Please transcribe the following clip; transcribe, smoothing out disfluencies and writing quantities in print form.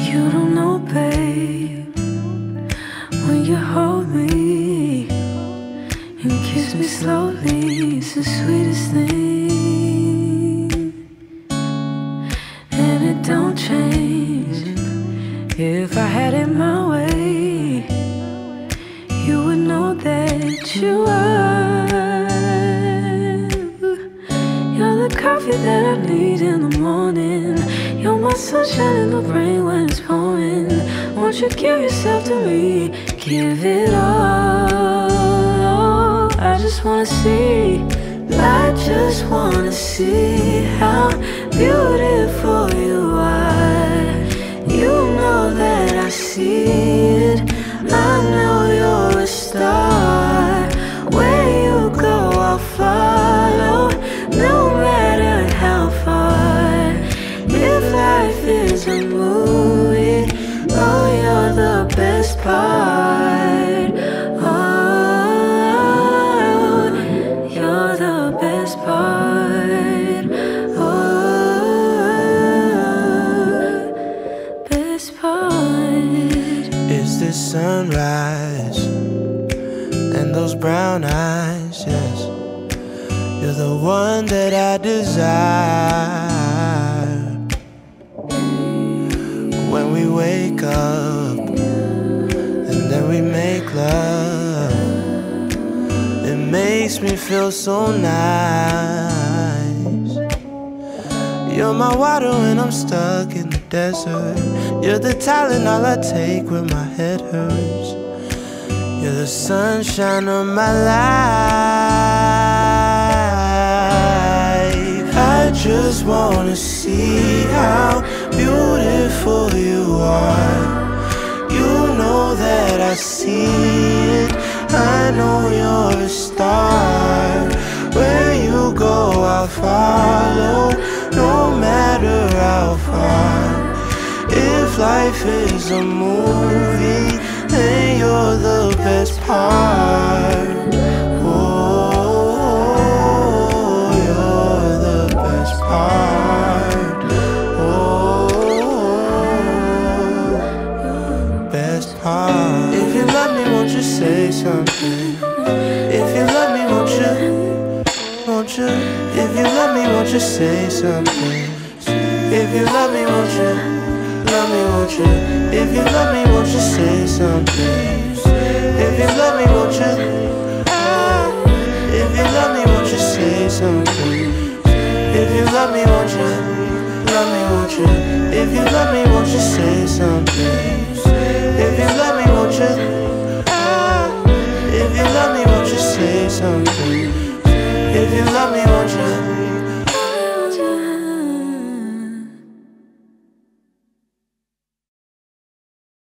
You don't know, babe, when you hold me and kiss me slowly, it's the sweetest thing. And it don't change. If I had it my way, you would know that you are. You're the coffee that I need in the morning. You're my sunshine in the rain when it's pouring. Won't you give yourself to me? Give it all. I just wanna see. I just wanna see how beautiful you are. You know that I see it. I know you're a star. Where you go, I'll follow, no matter how far. If life is a movie, oh, you're the best part. Oh, you're the best part. Oh, best part. Is this sunrise and those brown eyes? Yes, you're the one that I desire. When we wake up and then we make love, it makes me feel so nice. You're my water when I'm stuck in the desert. You're the Tylenol I take when my head hurts. You're the sunshine of my life. I just wanna see how beautiful you are. You know that I see it. I know you're a star. Where you go, I'll follow, no matter how far. If life is a movie, then you're the best part. Oh, you're the best part. Oh, best part. If you love me, won't you say something? If you love me, won't you? Won't you? If you love me, won't you say something? If you love me, won't you? Love me, won't you? If you love me, won't you say something? If you love me, won't you? If you love me, won't you say something? If you love me, won't you? Love me, won't you? If you love me, won't you say something? If you love me, won't you? If you love me, won't you say something? If you love me,